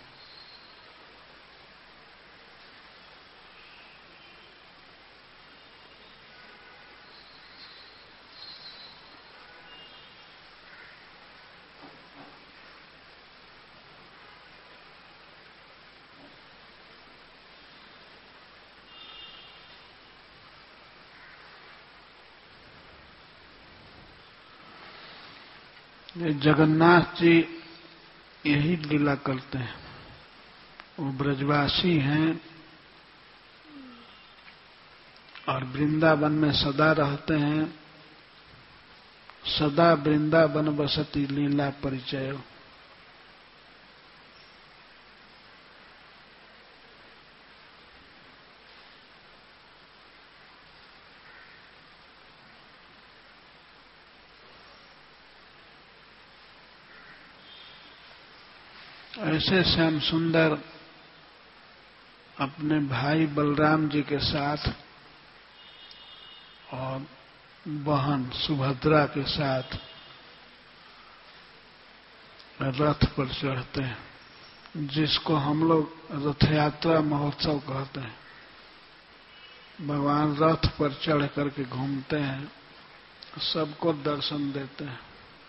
जगन्नाथ जी यही लीला करते हैं। वो ब्रजवासी हैं और वृंदावन में सदा रहते हैं। सदा वृंदावन बसती लीला परिचय। ऐसे श्याम सुंदर अपने भाई बलराम जी के साथ और बहन सुभद्रा के साथ रथ पर चढ़ते हैं, जिसको हम लोग रथ यात्रा महोत्सव कहते हैं। भगवान रथ पर चढ़ करके घूमते हैं, सबको दर्शन देते हैं।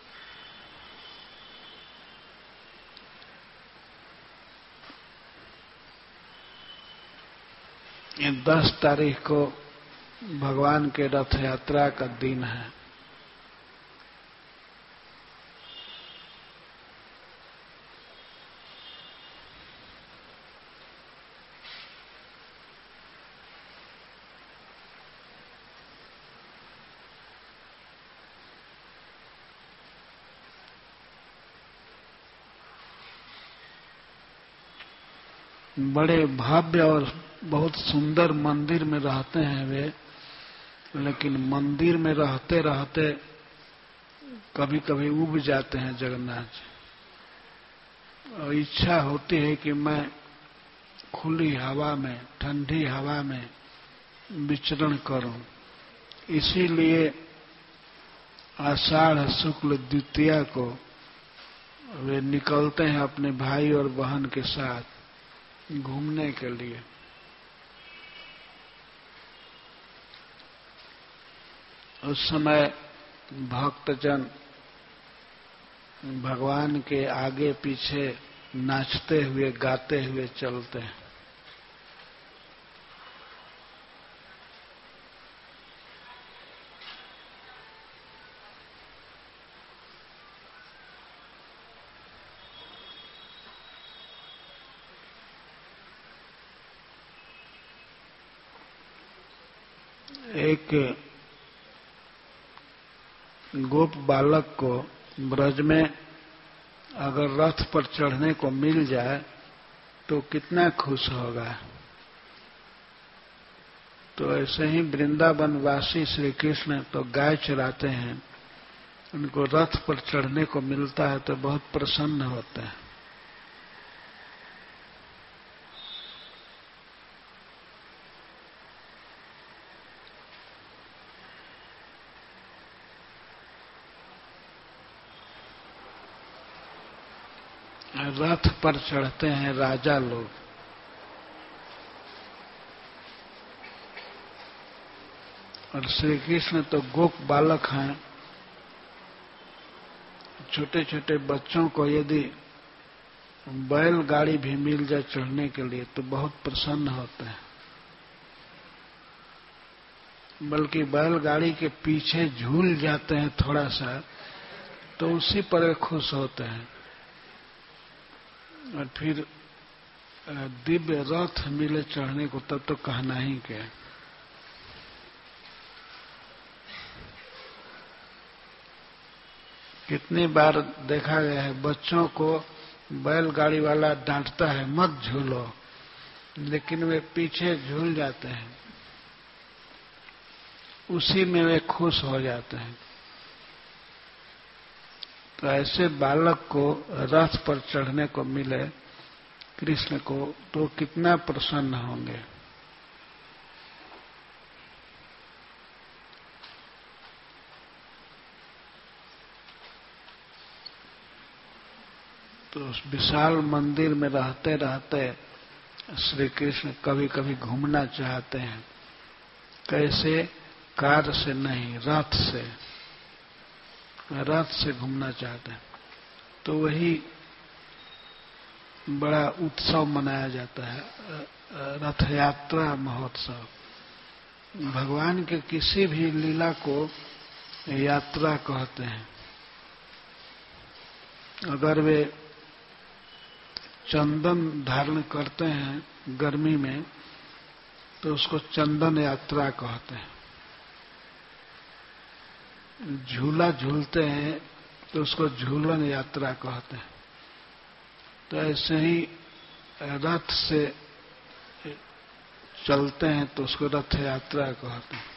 ये दस तारीख को भगवान के रथ यात्रा का दिन है। बड़े भव्य और बहुत सुंदर मंदिर में रहते हैं वे, लेकिन मंदिर में रहते रहते कभी कभी उब जाते हैं जगन्नाथ जी, और इच्छा होती है कि मैं खुली हवा में, ठंडी हवा में विचरण करूं। इसीलिए आषाढ़ शुक्ल द्वितीया को वे निकलते हैं अपने भाई और बहन के साथ घूमने के लिए। उस समय भक्तजन भगवान के आगे पीछे नाचते हुए गाते हुए चलते हैं। एक गोप बालक को ब्रज में अगर रथ पर चढ़ने को मिल जाए तो कितना खुश होगा। तो ऐसे ही वृंदावन वासी श्री कृष्ण तो गाय चराते हैं, उनको रथ पर चढ़ने को मिलता है तो बहुत प्रसन्न होते हैं। रथ पर चढ़ते हैं राजा लोग, और श्री कृष्ण तो गोप बालक हैं। छोटे छोटे बच्चों को यदि बैलगाड़ी भी मिल जाए चढ़ने के लिए तो बहुत प्रसन्न होते हैं, बल्कि बैलगाड़ी के पीछे झूल जाते हैं थोड़ा सा तो उसी पर खुश होते हैं। और फिर दिव्य रथ मिले चढ़ने को तब तो कहना ही क्या। कितनी बार देखा गया है बच्चों को बैलगाड़ी वाला डांटता है मत झूलो, लेकिन वे पीछे झूल जाते हैं, उसी में वे खुश हो जाते हैं। तो ऐसे बालक को रथ पर चढ़ने को मिले कृष्ण को तो कितना प्रसन्न होंगे। तो उस विशाल मंदिर में रहते रहते श्री कृष्ण कभी कभी घूमना चाहते हैं। कैसे? कार से नहीं, रथ से, रथ से घूमना चाहते हैं। तो वही बड़ा उत्सव मनाया जाता है, रथ यात्रा महोत्सव। भगवान के किसी भी लीला को यात्रा कहते हैं। अगर वे चंदन धारण करते हैं गर्मी में, तो उसको चंदन यात्रा कहते हैं। झूला झूलते हैं तो उसको झूलन यात्रा कहते हैं। तो ऐसे ही रथ से चलते हैं तो उसको रथ यात्रा कहते हैं।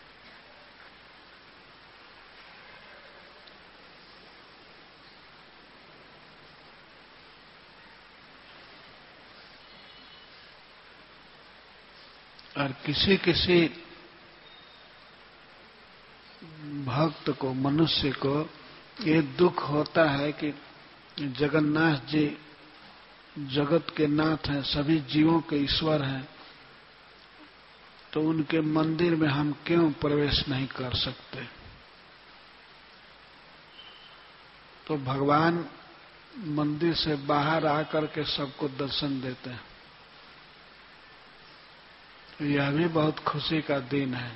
और किसी किसी भक्त को, मनुष्य को ये दुख होता है कि जगन्नाथ जी जगत के नाथ हैं, सभी जीवों के ईश्वर हैं, तो उनके मंदिर में हम क्यों प्रवेश नहीं कर सकते। तो भगवान मंदिर से बाहर आकर के सबको दर्शन देते हैं। यह भी बहुत खुशी का दिन है।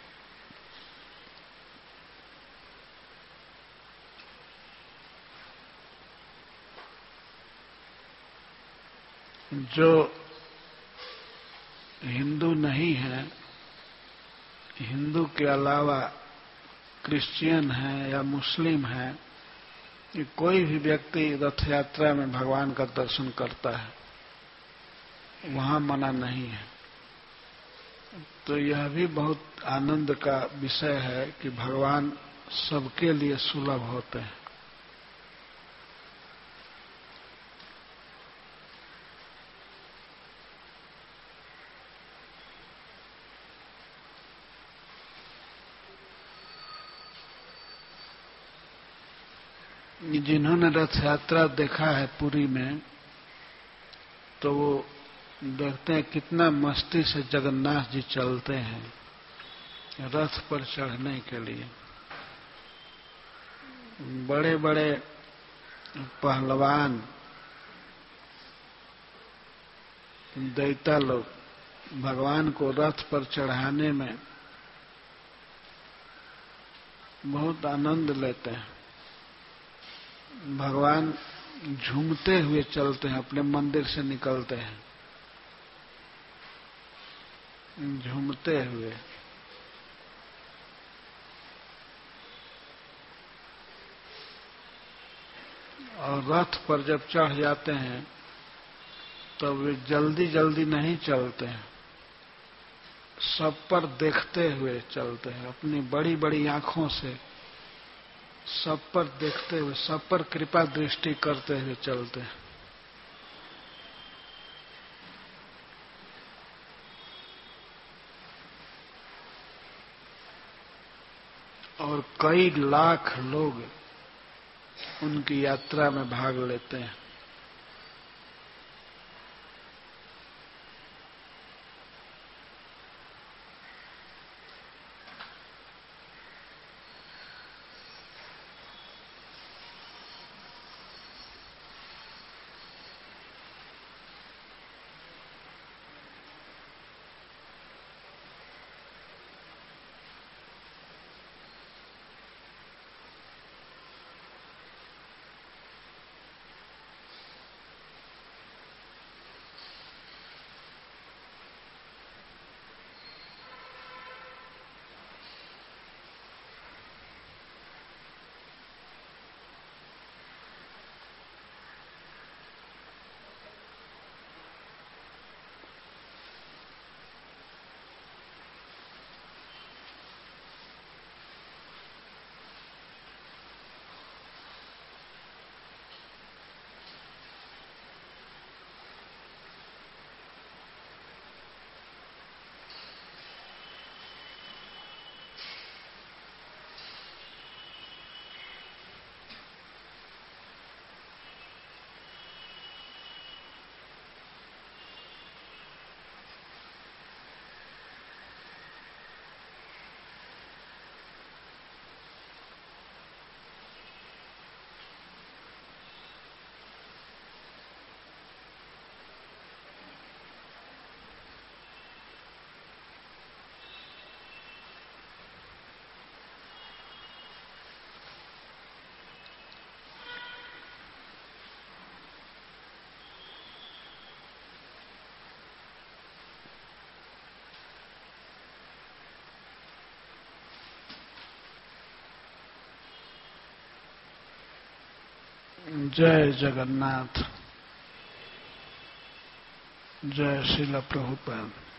जो हिंदू नहीं है, हिंदू के अलावा क्रिश्चियन है या मुस्लिम है, कि कोई भी व्यक्ति रथ यात्रा में भगवान का दर्शन करता है, वहां मना नहीं है। तो यह भी बहुत आनंद का विषय है कि भगवान सबके लिए सुलभ होते हैं। जिन्होंने रथ यात्रा देखा है पुरी में, तो वो देखते हैं कितना मस्ती से जगन्नाथ जी चलते हैं रथ पर चढ़ने के लिए। बड़े बड़े पहलवान दैता लोग भगवान को रथ पर चढ़ाने में बहुत आनंद लेते हैं। भगवान झूमते हुए चलते हैं, अपने मंदिर से निकलते हैं झूमते हुए। और रथ पर जब चढ़ जाते हैं तो वे जल्दी जल्दी नहीं चलते हैं, सब पर देखते हुए चलते हैं, अपनी बड़ी बड़ी आंखों से सब पर देखते हुए, सब पर कृपा दृष्टि करते हुए चलते हैं। और कई लाख लोग उनकी यात्रा में भाग लेते हैं। जय जगन्नाथ। जय श्रील प्रभुपाद।